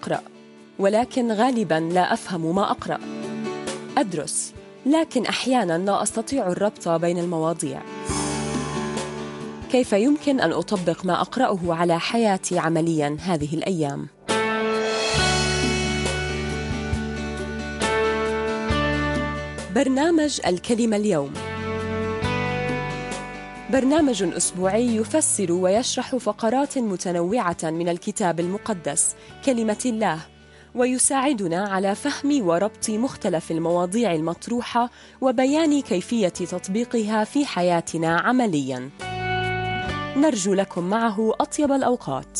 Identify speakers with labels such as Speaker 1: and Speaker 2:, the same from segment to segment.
Speaker 1: أقرأ، ولكن غالباً لا أفهم ما أقرأ. أدرس، لكن أحياناً لا أستطيع الربط بين المواضيع. كيف يمكن أن أطبق ما أقرأه على حياتي عملياً هذه الأيام؟ برنامج الكلمة اليوم برنامج أسبوعي يفسر ويشرح فقرات متنوعة من الكتاب المقدس كلمة الله، ويساعدنا على فهم وربط مختلف المواضيع المطروحة وبيان كيفية تطبيقها في حياتنا عملياً. نرجو لكم معه أطيب الأوقات.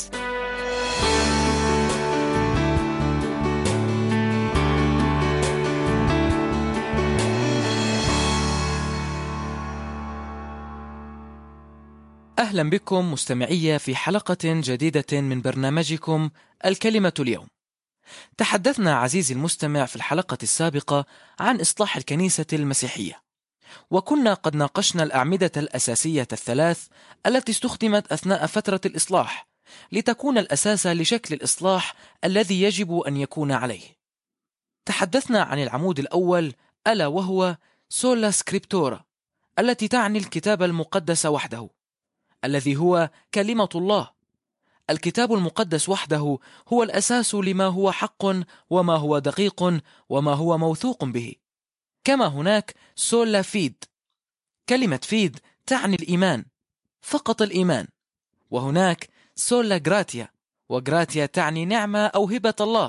Speaker 2: أهلا بكم مستمعية في حلقة جديدة من برنامجكم الكلمة اليوم. تحدثنا عزيزي المستمع في الحلقة السابقة عن إصلاح الكنيسة المسيحية، وكنا قد ناقشنا الأعمدة الأساسية الثلاث التي استخدمت أثناء فترة الإصلاح لتكون الأساس لشكل الإصلاح الذي يجب أن يكون عليه. تحدثنا عن العمود الأول ألا وهو سولا سكريبتورا، التي تعني الكتاب المقدس وحده، الذي هو كلمة الله. الكتاب المقدس وحده هو الأساس لما هو حق وما هو دقيق وما هو موثوق به. كما هناك سولا فيد، كلمة فيد تعني الإيمان، فقط الإيمان. وهناك سولا جراتيا، وجراتيا تعني نعمة أو هبة الله.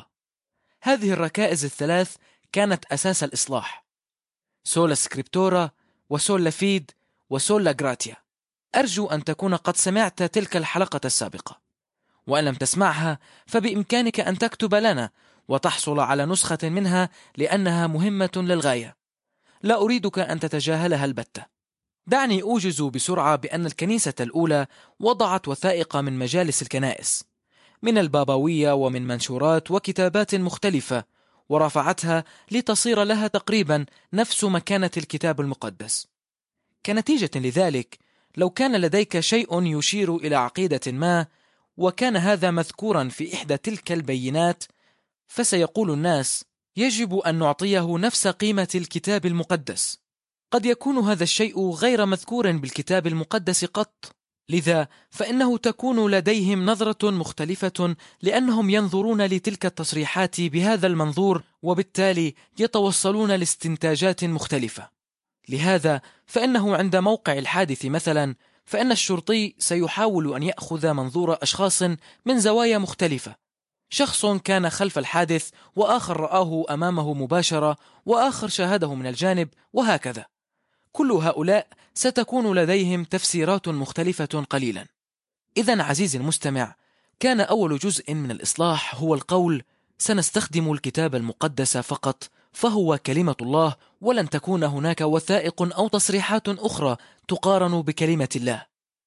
Speaker 2: هذه الركائز الثلاث كانت أساس الإصلاح: سولا سكريبتورا وسولا فيد وسولا جراتيا. أرجو أن تكون قد سمعت تلك الحلقة السابقة، وإن لم تسمعها فبإمكانك أن تكتب لنا وتحصل على نسخة منها لأنها مهمة للغاية. لا أريدك أن تتجاهلها البتة. دعني أوجز بسرعة بأن الكنيسة الأولى وضعت وثائق من مجالس الكنائس، من البابوية ومن منشورات وكتابات مختلفة، ورفعتها لتصير لها تقريبا نفس مكانة الكتاب المقدس. كنتيجة لذلك، لو كان لديك شيء يشير إلى عقيدة ما وكان هذا مذكورا في إحدى تلك البينات، فسيقول الناس يجب أن نعطيه نفس قيمة الكتاب المقدس. قد يكون هذا الشيء غير مذكور بالكتاب المقدس قط، لذا فإنه تكون لديهم نظرة مختلفة لأنهم ينظرون لتلك التصريحات بهذا المنظور، وبالتالي يتوصلون لاستنتاجات مختلفة. لهذا فإنه عند موقع الحادث مثلا، فإن الشرطي سيحاول أن يأخذ منظور أشخاص من زوايا مختلفة. شخص كان خلف الحادث، وآخر رآه أمامه مباشرة، وآخر شاهده من الجانب، وهكذا. كل هؤلاء ستكون لديهم تفسيرات مختلفة قليلا. إذن عزيزي المستمع، كان أول جزء من الإصلاح هو القول: سنستخدم الكتاب المقدس فقط، فهو كلمة الله، ولن تكون هناك وثائق أو تصريحات أخرى تقارن بكلمة الله.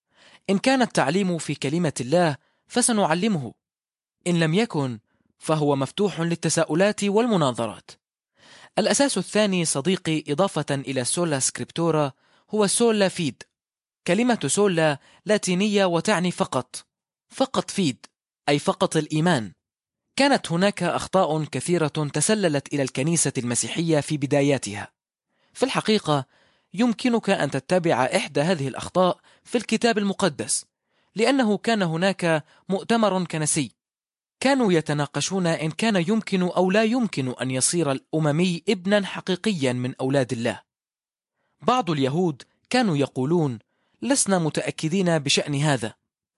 Speaker 2: إن كان التعليم في كلمة الله فسنعلمه، إن لم يكن فهو مفتوح للتساؤلات والمناظرات. الأساس الثاني صديقي، إضافة إلى سولا سكريبتورا، هو سولا فيد. كلمة سولا لاتينية وتعني فقط، فقط فيد أي فقط الإيمان. كانت هناك أخطاء كثيرة تسللت إلى الكنيسة المسيحية في بداياتها. في الحقيقة يمكنك أن تتبع إحدى هذه الأخطاء في الكتاب المقدس، لأنه كان هناك مؤتمر كنسي، كانوا يتناقشون إن كان يمكن أو لا يمكن أن يصير الأممي ابنا حقيقيا من أولاد الله. بعض اليهود كانوا يقولون: لسنا متأكدين بشأن هذا،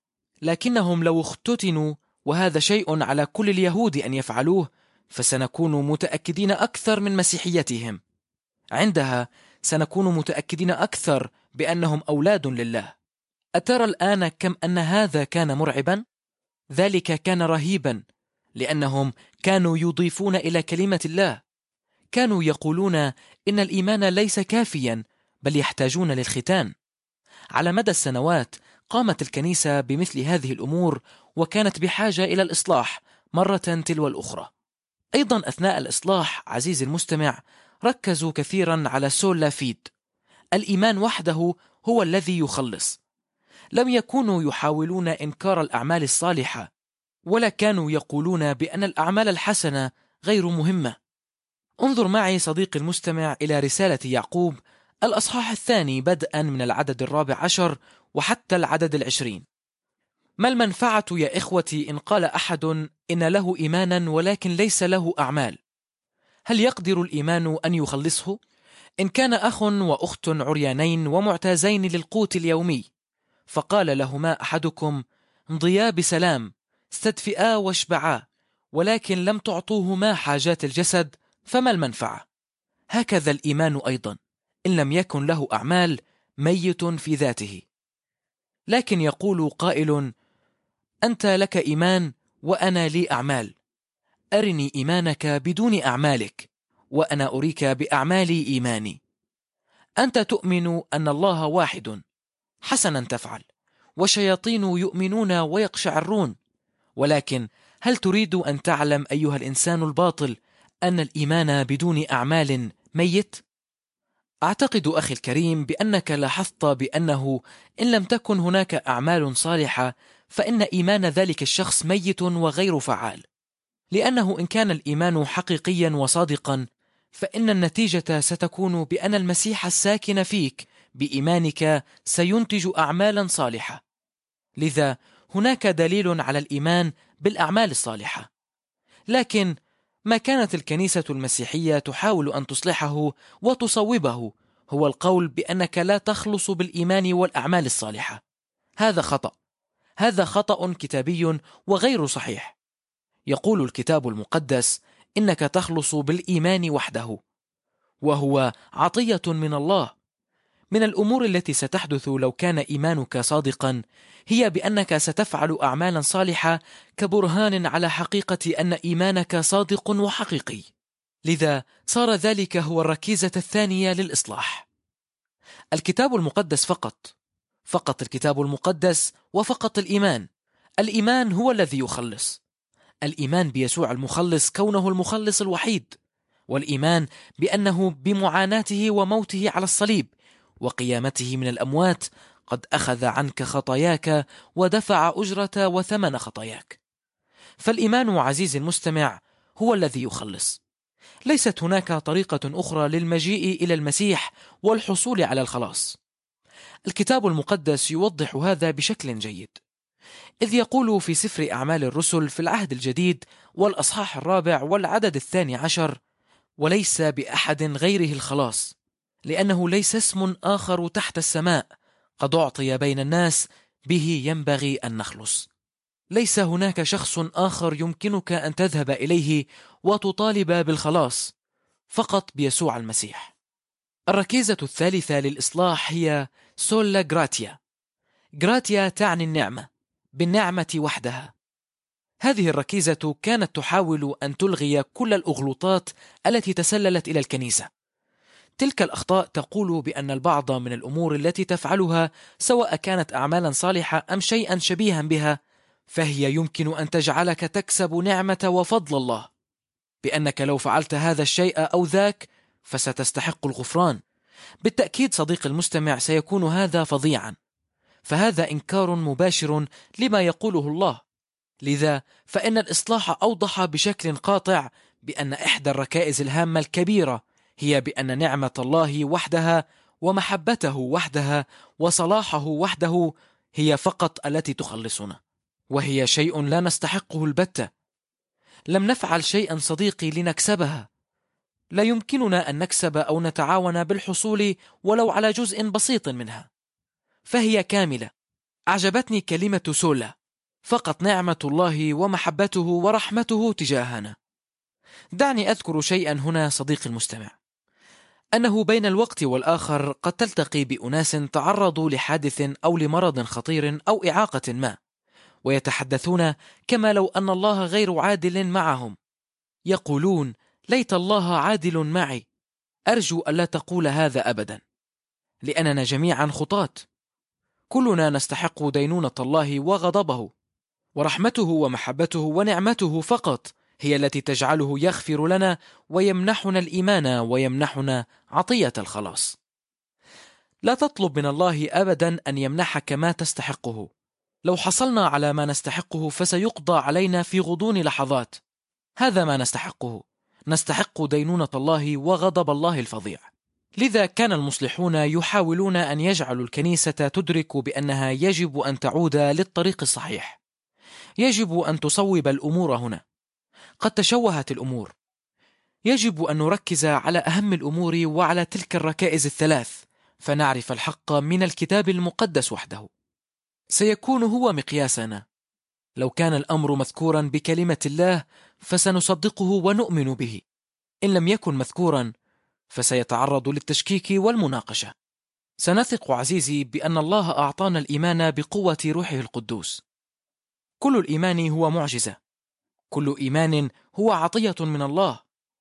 Speaker 2: لكنهم لو اختتنوا، وهذا شيء على كل اليهود أن يفعلوه، فسنكون متأكدين أكثر من مسيحيتهم. عندها سنكون متأكدين أكثر بأنهم أولاد لله. أترى الآن كم أن هذا كان مرعبا؟ ذلك كان رهيبا، لأنهم كانوا يضيفون إلى كلمة الله. كانوا يقولون إن الإيمان ليس كافيا، بل يحتاجون للختان. على مدى السنوات قامت الكنيسة بمثل هذه الأمور، وكانت بحاجة إلى الإصلاح مرة تلو الأخرى. أيضا أثناء الإصلاح عزيزي المستمع، ركزوا كثيرا على سولا فيد. الإيمان وحده هو الذي يخلص. لم يكونوا يحاولون إنكار الأعمال الصالحة، ولا كانوا يقولون بأن الأعمال الحسنة غير مهمة. انظر معي صديقي المستمع إلى رسالة يعقوب الأصحاح 2 بدءا من العدد 14 وحتى العدد 20. ما المنفعة يا إخوتي إن قال أحد إن له إيمانا ولكن ليس له أعمال؟ هل يقدر الإيمان أن يخلصه؟ إن كان أخ وأخت عريانين ومعتازين للقوت اليومي، فقال لهما أحدكم: امضيا بسلام، استدفئا واشبعا، ولكن لم تعطوهما حاجات الجسد، فما المنفعة؟ هكذا الإيمان أيضا، إن لم يكن له أعمال، ميت في ذاته. لكن يقول قائل: أنت لك إيمان وأنا لي أعمال، أرني إيمانك بدون أعمالك وأنا أريك بأعمالي إيماني. أنت تؤمن أن الله واحد، حسنا تفعل، والشياطين يؤمنون ويقشعرون. ولكن هل تريد أن تعلم أيها الإنسان الباطل أن الإيمان بدون أعمال ميت؟ أعتقد أخي الكريم بأنك لاحظت بأنه إن لم تكن هناك أعمال صالحة فإن إيمان ذلك الشخص ميت وغير فعال، لأنه إن كان الإيمان حقيقيا وصادقا فإن النتيجة ستكون بأن المسيح الساكن فيك بإيمانك سينتج أعمالا صالحة. لذا هناك دليل على الإيمان بالأعمال الصالحة. لكن ما كانت الكنيسة المسيحية تحاول أن تصلحه وتصوبه هو القول بأنك لا تخلص بالإيمان والأعمال الصالحة. هذا خطأ كتابي وغير صحيح. يقول الكتاب المقدس إنك تخلص بالإيمان وحده، وهو عطية من الله. من الأمور التي ستحدث لو كان إيمانك صادقا هي بأنك ستفعل أعمالا صالحة كبرهان على حقيقة أن إيمانك صادق وحقيقي. لذا صار ذلك هو الركيزة الثانية للإصلاح. الكتاب المقدس فقط الكتاب المقدس وفقط الإيمان. الإيمان هو الذي يخلص. الإيمان بيسوع المخلص كونه المخلص الوحيد، والإيمان بأنه بمعاناته وموته على الصليب وقيامته من الأموات قد أخذ عنك خطاياك ودفع أجرة وثمن خطاياك. فالإيمان عزيزي المستمع هو الذي يخلص. ليست هناك طريقة أخرى للمجيء إلى المسيح والحصول على الخلاص. الكتاب المقدس يوضح هذا بشكل جيد، إذ يقول في سفر أعمال الرسل في العهد الجديد والأصحاح 4 والعدد 12: وليس بأحد غيره الخلاص، لأنه ليس اسم آخر تحت السماء قد أعطي بين الناس به ينبغي أن نخلص. ليس هناك شخص آخر يمكنك أن تذهب إليه وتطالب بالخلاص، فقط بيسوع المسيح. الركيزة الثالثة للإصلاح هي سولا جراتيا. جراتيا تعني النعمة، بالنعمة وحدها. هذه الركيزة كانت تحاول أن تلغي كل الأغلوطات التي تسللت إلى الكنيسة. تلك الأخطاء تقول بأن البعض من الأمور التي تفعلها سواء كانت أعمالا صالحة أم شيئا شبيها بها فهي يمكن أن تجعلك تكسب نعمة وفضل الله، بأنك لو فعلت هذا الشيء أو ذاك فستستحق الغفران. بالتأكيد صديق المستمع سيكون هذا فظيعا، فهذا إنكار مباشر لما يقوله الله. لذا فإن الإصلاح أوضح بشكل قاطع بأن إحدى الركائز الهامة الكبيرة هي بأن نعمة الله وحدها ومحبته وحدها وصلاحه وحده هي فقط التي تخلصنا، وهي شيء لا نستحقه البتة. لم نفعل شيئا صديقي لنكسبها. لا يمكننا أن نكسب أو نتعاون بالحصول ولو على جزء بسيط منها، فهي كاملة. أعجبتني كلمة سولا، فقط نعمة الله ومحبته ورحمته تجاهنا. دعني أذكر شيئا هنا صديقي المستمع، أنه بين الوقت والآخر قد تلتقي بأناس تعرضوا لحادث أو لمرض خطير أو إعاقة ما، ويتحدثون كما لو أن الله غير عادل معهم. يقولون: ليت الله عادل معي. أرجو ألا تقول هذا أبدا، لأننا جميعا خطاة. كلنا نستحق دينونة الله وغضبه، ورحمته ومحبته ونعمته فقط هي التي تجعله يغفر لنا ويمنحنا الإيمان ويمنحنا عطية الخلاص. لا تطلب من الله أبدا أن يمنحك ما تستحقه، لو حصلنا على ما نستحقه فسيقضى علينا في غضون لحظات. هذا ما نستحقه. نستحق دينونة الله وغضب الله الفظيع. لذا كان المصلحون يحاولون أن يجعلوا الكنيسة تدرك بأنها يجب أن تعود للطريق الصحيح. يجب أن تصوب الأمور هنا. قد تشوهت الأمور. يجب أن نركز على أهم الأمور وعلى تلك الركائز الثلاث، فنعرف الحق من الكتاب المقدس وحده. سيكون هو مقياسنا. لو كان الأمر مذكورا بكلمة الله فسنصدقه ونؤمن به. إن لم يكن مذكورا فسيتعرض للتشكيك والمناقشة. سنثق عزيزي بأن الله أعطانا الإيمان بقوة روحه القدوس. كل الإيمان هو معجزة. كل إيمان هو عطية من الله.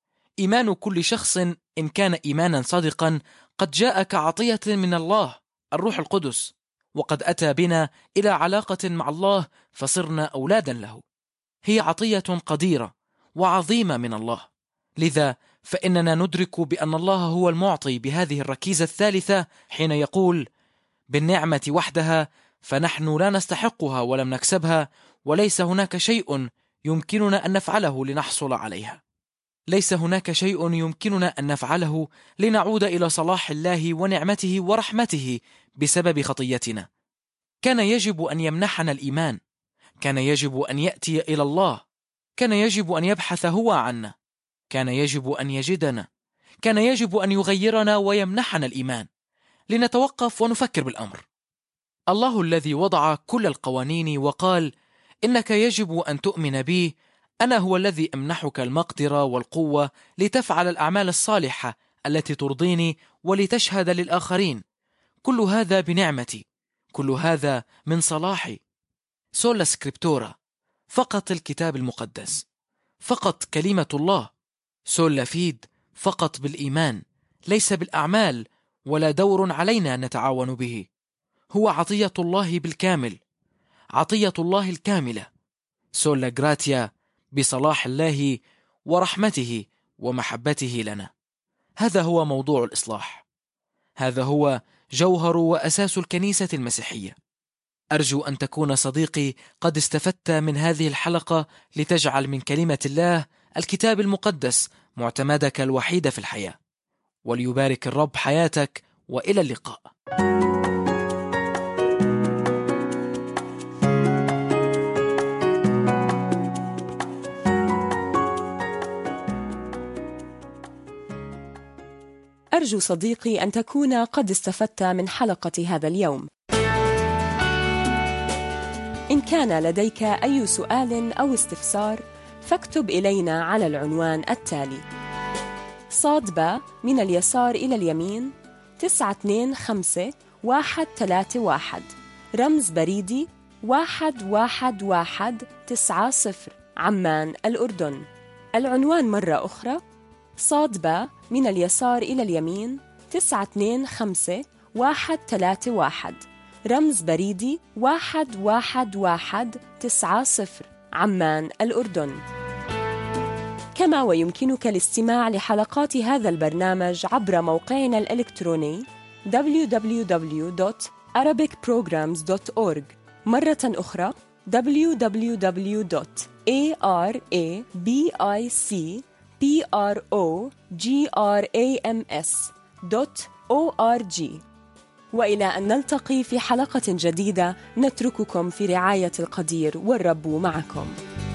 Speaker 2: إيمان كل شخص إن كان إيمانا صادقا قد جاء كعطية من الله الروح القدس، وقد أتى بنا إلى علاقة مع الله فصرنا أولادا له. هي عطية قديرة وعظيمة من الله. لذا فإننا ندرك بأن الله هو المعطي بهذه الركيزة الثالثة حين يقول: بالنعمة وحدها، فنحن لا نستحقها ولم نكسبها، وليس هناك شيء يمكننا أن نفعله لنحصل عليها. ليس هناك شيء يمكننا أن نفعله لنعود إلى صلاح الله ونعمته ورحمته بسبب خطيتنا. كان يجب أن يمنحنا الإيمان. كان يجب أن يأتي إلى الله. كان يجب أن يبحث هو عنا. كان يجب أن يجدنا. كان يجب أن يغيرنا ويمنحنا الإيمان لنتوقف ونفكر بالأمر. الله الذي وضع كل القوانين وقال: إنك يجب أن تؤمن بي، أنا هو الذي أمنحك المقدرة والقوة لتفعل الأعمال الصالحة التي ترضيني ولتشهد للآخرين. كل هذا بنعمتي. كل هذا من صلاحي. سولا سكريبتورا، فقط الكتاب المقدس، فقط كلمة الله. سولا فيد، فقط بالإيمان، ليس بالأعمال ولا دور علينا أن نتعاون به. هو عطية الله بالكامل، عطية الله الكاملة. سولا جراتيا، بصلاح الله ورحمته ومحبته لنا. هذا هو موضوع الإصلاح. هذا هو جوهر وأساس الكنيسة المسيحية. أرجو أن تكون صديقي قد استفدت من هذه الحلقة لتجعل من كلمة الله الكتاب المقدس معتمدك الوحيد في الحياة. وليبارك الرب حياتك، وإلى اللقاء.
Speaker 1: أرجو صديقي أن تكون قد استفدت من حلقة هذا اليوم. إن كان لديك أي سؤال أو استفسار فاكتب إلينا على العنوان التالي: ص/ب من اليسار إلى اليمين 925131، رمز بريدي 11190، عمان الأردن. العنوان مرة أخرى: ص/ب من اليسار إلى اليمين 925131، رمز بريدي 11190، عمان الأردن. كما ويمكنك الاستماع لحلقات هذا البرنامج عبر موقعنا الإلكتروني www.arabicprograms.org. مرة أخرى www.arabicprograms.org. وإلى أن نلتقي في حلقة جديدة، نترككم في رعاية القدير، والرب معكم.